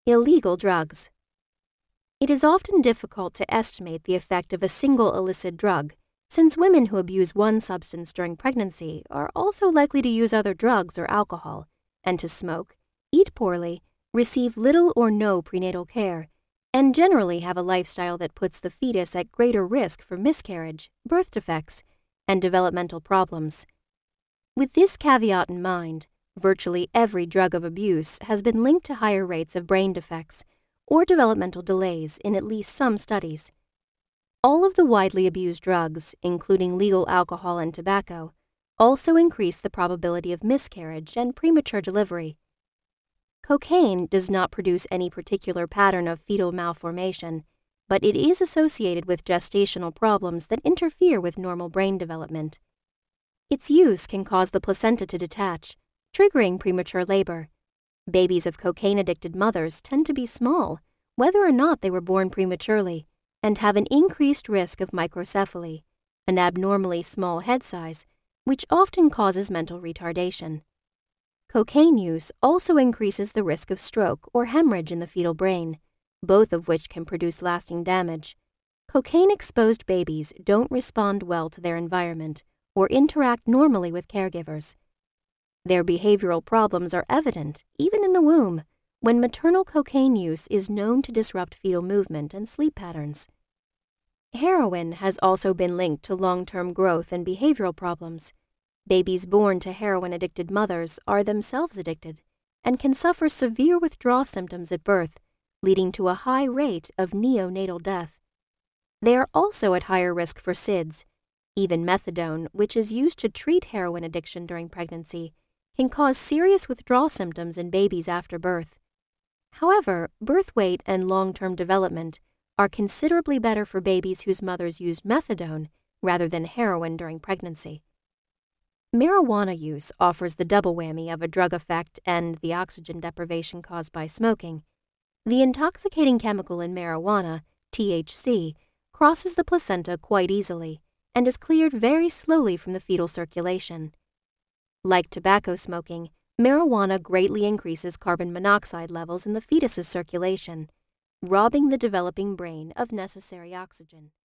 Illegal drugs. It is often difficult to estimate the effect of a single illicit drug, since women who abuse one substance during pregnancy are also likely to use other drugs or alcohol, and to smoke, eat poorly, receive little or no prenatal care, and generally have a lifestyle that puts the fetus at greater risk for miscarriage, birth defects, and developmental problems. With this caveat in mind, virtually every drug of abuse has been linked to higher rates of brain defects or developmental delays in at least some studies. All of the widely abused drugs, including legal alcohol and tobacco, also increase the probability of miscarriage and premature delivery. Cocaine does not produce any particular pattern of fetal malformation, but it is associated with gestational problems that interfere with normal brain development. Its use can cause the placenta to detach, triggering premature labor. Babies of cocaine-addicted mothers tend to be small, whether or not they were born prematurely, and have an increased risk of microcephaly, an abnormally small head size, which often causes mental retardation. Cocaine use also increases the risk of stroke or hemorrhage in the fetal brain, both of which can produce lasting damage. Cocaine-exposed babies don't respond well to their environment or interact normally with caregivers. Their behavioral problems are evident, even in the womb, when maternal cocaine use is known to disrupt fetal movement and sleep patterns. Heroin has also been linked to long-term growth and behavioral problems. Babies born to heroin-addicted mothers are themselves addicted and can suffer severe withdrawal symptoms at birth, leading to a high rate of neonatal death. They are also at higher risk for SIDS. Even methadone, which is used to treat heroin addiction during pregnancy, can cause serious withdrawal symptoms in babies after birth. However, birth weight and long-term development are considerably better for babies whose mothers used methadone rather than heroin during pregnancy. Marijuana use offers the double whammy of a drug effect and the oxygen deprivation caused by smoking. The intoxicating chemical in marijuana, THC, crosses the placenta quite easily and is cleared very slowly from the fetal circulation. Like tobacco smoking, marijuana greatly increases carbon monoxide levels in the fetus's circulation, robbing the developing brain of necessary oxygen.